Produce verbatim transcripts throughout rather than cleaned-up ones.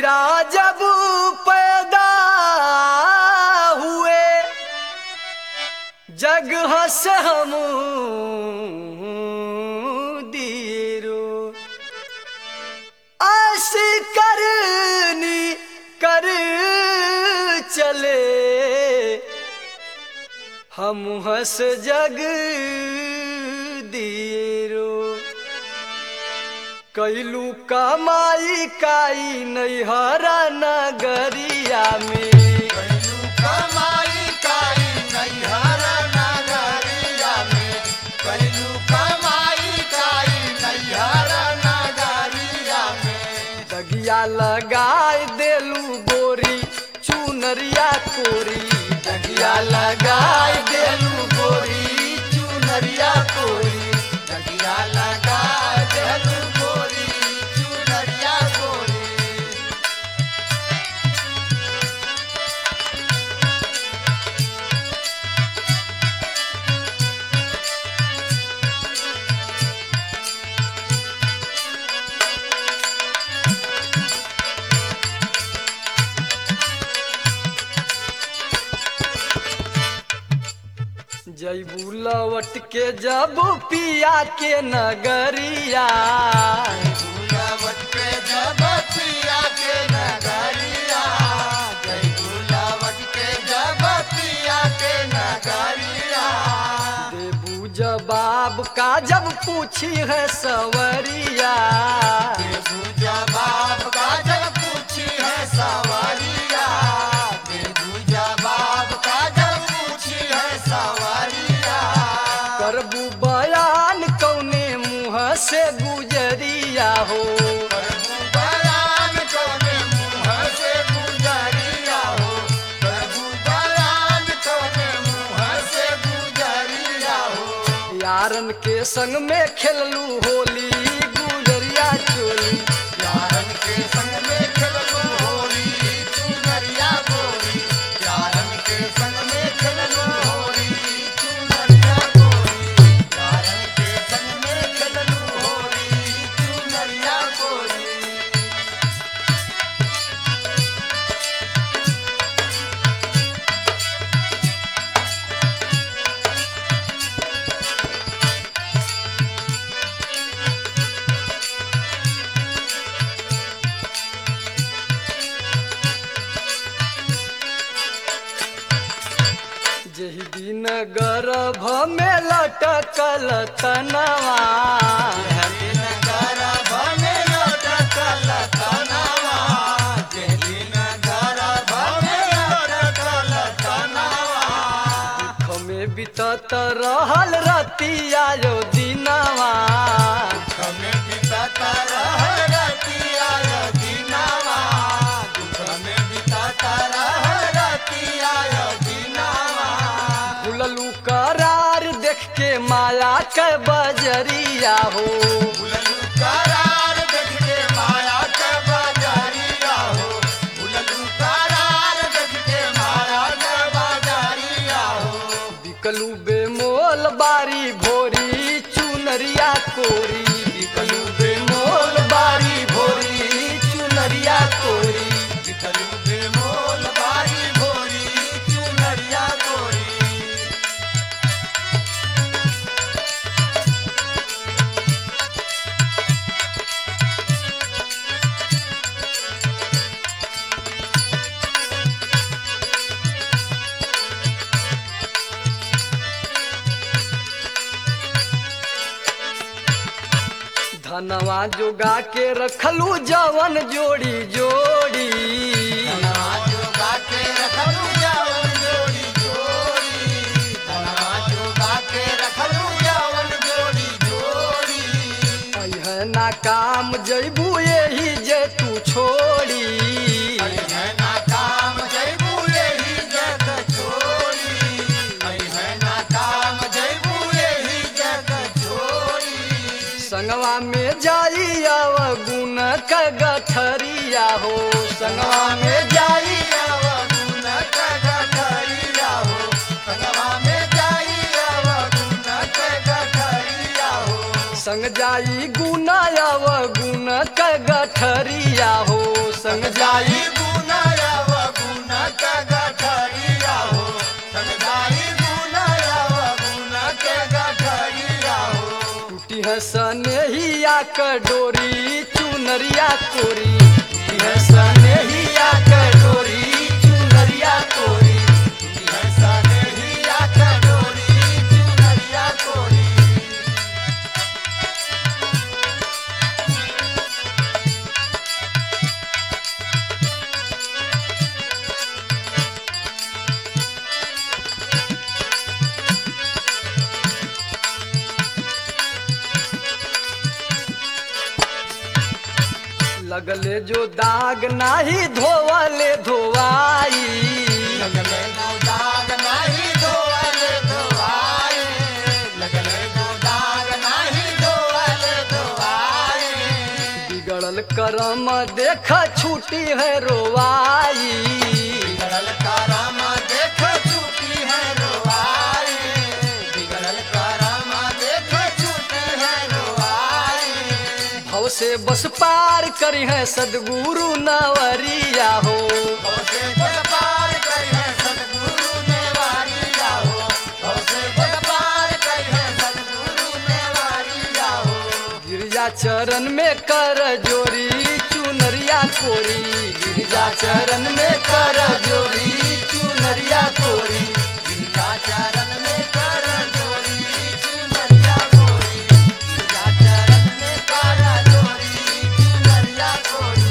मीरा जब पैदा हुए जग हंस हम दीरो ऐसी करनी कर चले हम हंस जग दीरो कैलू कमाई काई नैहरा नगरिया में कैलू कमाई काई नैहरा नगरिया में कैलू कमाई काई नैहरा नगरिया में दगिया लगाए देलू गोरी चुनरिया कोरी दगिया लगाए देलू गोरी चुनरिया कोरी दगिया लगाए देलू गोरी चुनरिया कोरी जैबू लवट के जब पिया के नगरिया गुलावट के जब पिया के नगरिया जय गुलावट के जब पिया के नगरिया देबू जवाब का जब पूछी है सवरिया देबू जवाब का जब पूछी है सवारिया देबू जवाब का जब पूछी है सवारिया करबू बयान कौने मुँह से गुजरिया हो प्रभु बयान कौने मुँह से गुजरिया हो प्रभु बयान कौने मुँह से गुजरिया हो यारन के संग में खेललू होली गुजरिया चोली यारन के संग में खेललू होली चुनरिया गोरी यारन के संग में खेललू होली चुनरिया गोरी यारन के संग में खेललू होली चुनरिया गोरी जही दिन गर्भ में लटकल तनवा दिन गर्भ में लटकल तनवा दिन गर्भ में लटकल तनवा दुख में बितत रहल रतिया जो दिनवा दुख में बितत रहल रतिया यो दिनवा दुख में बितत रहल रतिया यो दिनवा भूललू करार देख के माया के बजरिया हो भूललू करार देख के माया के बजरिया हो भूललू करार देख के माया के बजरिया हो बिकलू बेमोल बारी भोरी चुनरिया कोरी बिकलू बेमोल बारी भोरी चुनरिया कोरी बिकलू बेमोल बारी भोरी चुनरिया गोरी धनवा जोगा के रखलू जवन जोड़ी जोड़ी धनवा जोगा के रखलू जवन जोड़ी जोड़ी धनवा जोगा के रखलू जवन जोड़ी जोड़ी अइहे ना काम जैबू यही जे तू छोड़ी है ना काम जैबू यही जग छोड़ी है ना काम जैबू यही जग छोड़ी संगवा में जाई आव गुण क गठरिया हो संगवा में जाई आव गुण क गठरिया हो संगवा में जाई आव गुण क गठरिया हो संग जाई गुना आव गुण क गठरिया चुनरिया हो संग जाई जाई गुनायाव गुन के गठरिया हो संग जाई गुनायाव गुन के गठरिया हो टूटी है सनेहिया क डोरी चुनरिया कोरी टूटी है सनेहिया क डोरी चुनरिया कोरी सनेहिया के डोरी चुनरिया कोरी लगले जो दाग नाही धोवले धोवाई लगले दो दाग नाही धोवले धोवाए लगले दो दाग नाही धोवले धोवाए बिगड़ल करम देख छूटी है रोवाई बिगड़ल करम देख छूटी है रोवाए बिगड़ल करम देख छूटी है रोवाए भव से बस पार करी है सदगुरु नवरिया हो भवसे बड़ पार करी है सद्गुरु ने वारिया हो भवसे बड़ पार करी है सद्गुरु ने वारिया हो गिरजा चरण में कर जोरी चुनरिया कोरी गिरजा चरण में कर जोरी चुनरिया कोरी गिरजा चरण में कर जोरी चुनरिया कोरी गिरजा चरण में कर जोरी चुनरिया कोरी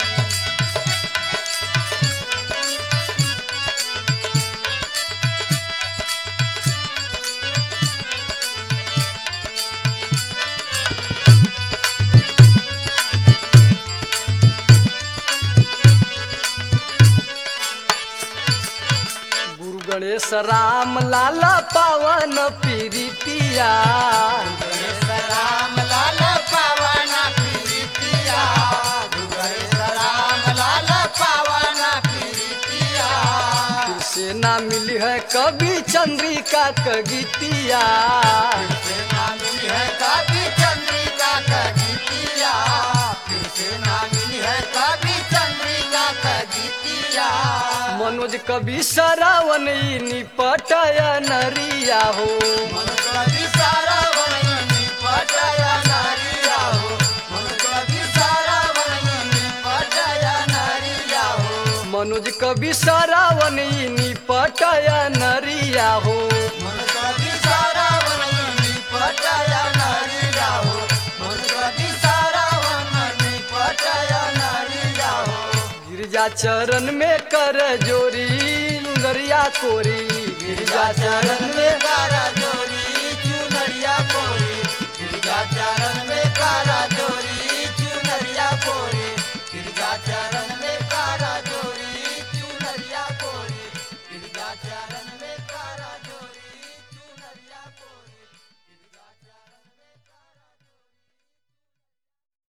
गुरु गणेश राम लाला पावन पीरितिया गणेश राम लाल पावन प्रीतिया गणेश राम लाल पावन प्रीतिया से ना मिली है कभी चंद्रिका कगीतिया से नामी है कभी चंद्रिका का गीतिया फिर से नामी है कभी चंद्रिका का गीतिया मनोज कवि सरावन ई निपटय नरिया हो मन कभी सारा वनयनी पटाया नारिया हो मन कभी सारा वनयनी पटाया नारिया हो मनोज कवि सरावन ई निपटय नरिया हो मन कभी सारा वनयनी पटाया नारिया हो मन कभी सारा वनयनी पटाया नारिया हो गिरजा चरण में कर जोरी नरिया कोरी गिरजा चरण में कर